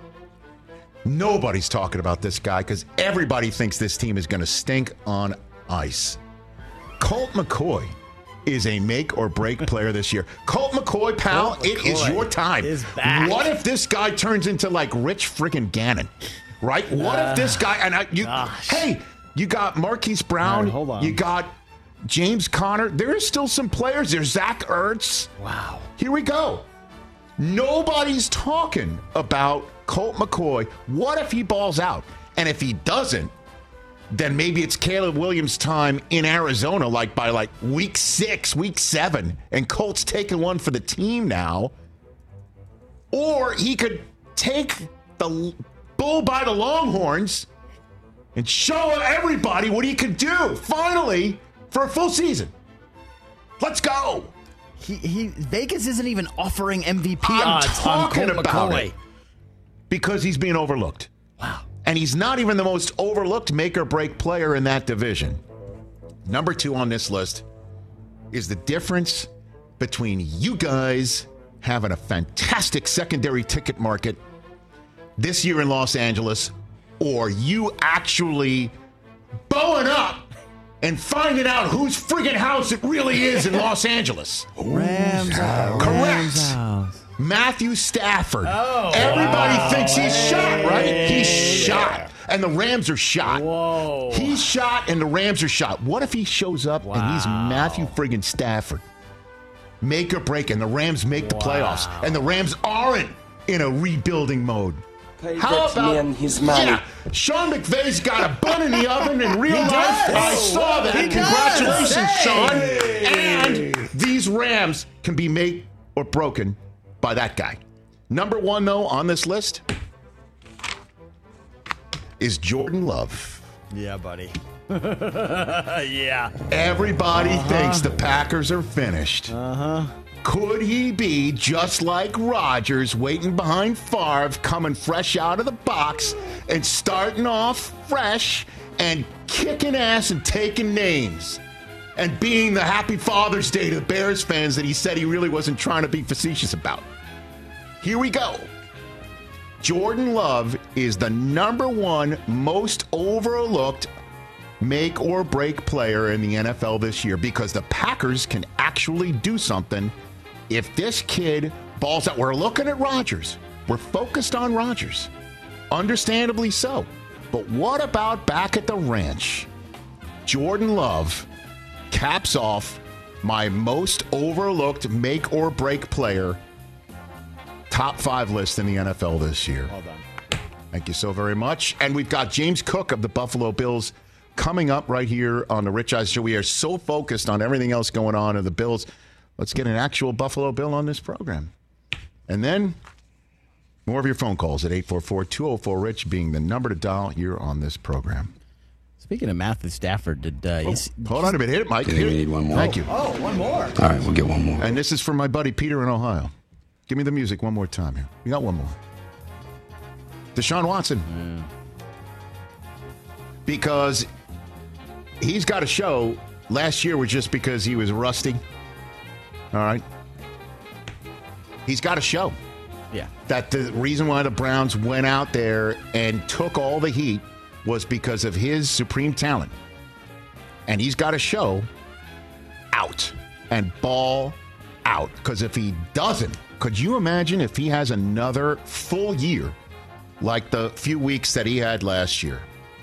Nobody's talking about this guy because everybody thinks this team is going to stink on ice. Colt McCoy is a make or break player this year. Colt McCoy, pal, Colt it McCoy is your time. Is back. What if this guy turns into like Rich friggin' Gannon? Right? What uh, if this guy and I you gosh. Hey, you got Marquise Brown, right, hold on. You got James Conner. There is still some players. There's Zach Ertz. Wow. Here we go. Nobody's talking about Colt McCoy. What if he balls out? And if he doesn't, then maybe it's Caleb Williams' time in Arizona, like by like week six, week seven, and Colt's taking one for the team now. Or he could take the bull by the Longhorns and show everybody what he could do, finally, for a full season. Let's go. He, he Vegas isn't even offering M V P I'm odds talking on Colt about McCoy. it because he's being overlooked. Wow. And he's not even the most overlooked make-or-break player in that division. Number two on this list is the difference between you guys having a fantastic secondary ticket market this year in Los Angeles or you actually bowing up and finding out whose friggin' house it really is in Los Angeles. Rams house. Correct. Rams house. Matthew Stafford. Oh, Everybody wow. thinks he's Hey. shot, right? He's shot. And the Rams are shot. Whoa. He's shot and the Rams are shot. What if he shows up wow. and he's Matthew friggin' Stafford? Make or break, and the Rams make the wow. playoffs. And the Rams aren't in a rebuilding mode. Pay How that about man his money. Yeah, Sean McVay's got a bun in the oven in real He life. does. I saw that. He Congratulations, does. Sean. Hey. And these Rams can be made or broken by that guy. Number one, though, on this list is Jordan Love. Yeah, buddy. yeah. Everybody uh-huh. thinks the Packers are finished. Uh-huh. Could he be just like Rodgers, waiting behind Favre, coming fresh out of the box and starting off fresh and kicking ass and taking names and being the happy Father's Day to the Bears fans that he said he really wasn't trying to be facetious about? Here we go. Jordan Love is the number one most overlooked make or break player in the N F L this year because the Packers can actually do something if this kid balls out. We're looking at Rodgers. We're focused on Rodgers. Understandably so. But what about back at the ranch? Jordan Love caps off my most overlooked make or break player top five list in the N F L this year. Hold on. Thank you so very much. And we've got James Cook of the Buffalo Bills coming up right here on the Rich Eisen Show. We are so focused on everything else going on in the Bills. Let's get an actual Buffalo Bill on this program. And then more of your phone calls at eight four four, two oh four, RICH being the number to dial here on this program. Speaking of Matthew Stafford, did uh, oh, he's, hold on a minute. Hit it, Mike. Okay, Hit we it. need one more. Thank you. Oh, one more. All right, we'll get one more. And this is from my buddy Peter in Ohio. Give me the music one more time here. We got one more. Deshaun Watson. Yeah. Because he's got a show. Last year was just because he was rusty. All right. He's got a show. Yeah. That the reason why the Browns went out there and took all the heat was because of his supreme talent. And he's got to show out and ball out. Because if he doesn't, could you imagine if he has another full year like the few weeks that he had last year?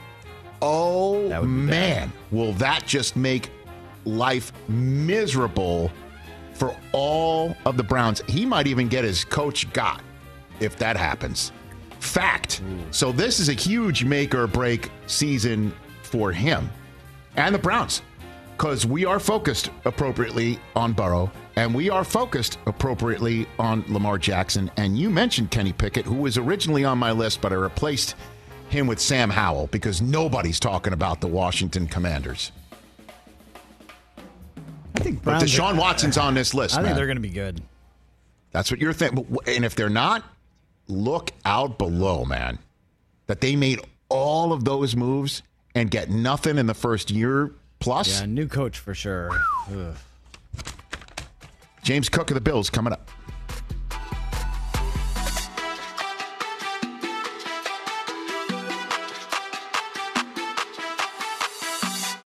Oh, man, will that just make life miserable for all of the Browns? He might even get his coach got if that happens. Fact. Ooh. So this is a huge make or break season for him and the Browns because we are focused appropriately on Burrow And we are focused appropriately on Lamar Jackson. And you mentioned Kenny Pickett, who was originally on my list, but I replaced him with Sam Howell because nobody's talking about the Washington Commanders. I think but Browns Deshaun are, Watson's on this list, I think man. they're going to be good. That's what you're thinking. And if they're not, look out below, man. That they made all of those moves and get nothing in the first year plus. Yeah, new coach for sure. Ugh. James Cook of the Bills coming up.